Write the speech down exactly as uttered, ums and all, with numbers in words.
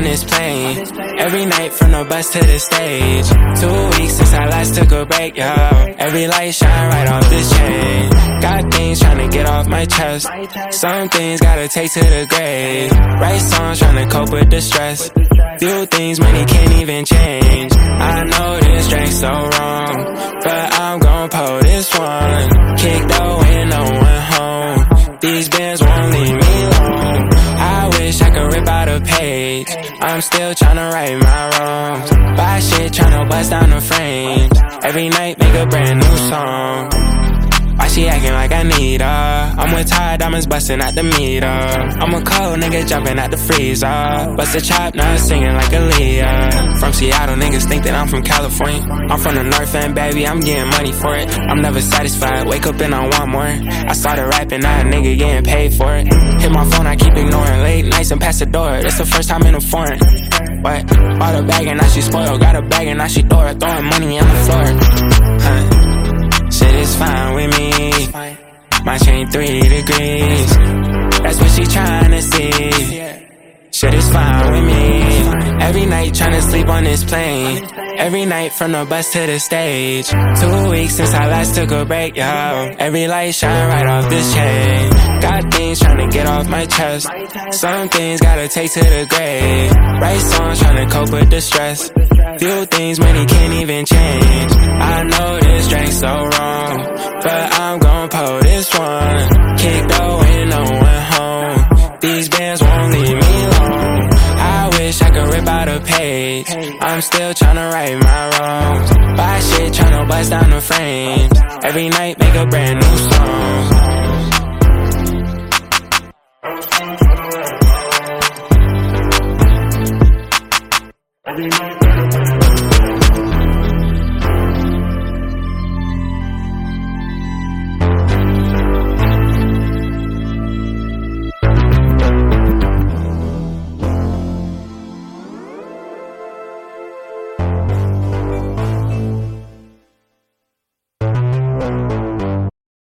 this plane. Every night from the bus to the stage. Two weeks since I last took a break, yo. Every light shine right off this chain. Got things tryna get off my chest. Some things gotta take to the grave. Write songs tryna cope with the stress. Few things money can't even change. I know this drink's so wrong, but I'm gon' pull this one. Kick though ain't no one home. These bands won't leave me alone. I wish I could rip out a page. I'm still tryna right my wrongs. Buy shit tryna bust down the frames. Every night make a brand new song. Why she acting like I need her? I'm with Ty Diamonds bustin' at the meter. I'm a cold nigga jumping at the freezer. Bust a chop, now singing like Aaliyah. From Seattle, niggas think that I'm from California. I'm from the North End, baby, I'm getting money for it. I'm never satisfied, wake up and I want more. I started rapping, now a nigga getting paid for it. Hit my phone, I keep ignoring. Late nights and past the door, that's the first time in a foreign. What? Bought a bag and now she spoiled. Got a bag and now she throw it. Throwing money on the floor. Huh? Shit is fine with me. My chain three degrees. That's what she tryna see. Shit is fine with me. Every night tryna sleep on this plane. Every night from the bus to the stage. Two weeks since I last took a break, yo. Every light shine right off this chain. Got things tryna get off my chest. Some things gotta take to the grave. Write songs tryna cope with the stress. Few things money can't even change. I know this drink's so wrong, but I'm gon' pull this one. Kick though ain't no one home. These bands won't leave me alone. I wish I could rip out a page. I'm still tryna right my wrongs. Buy shit tryna bust down the frames. Every night make a brand new song. Every night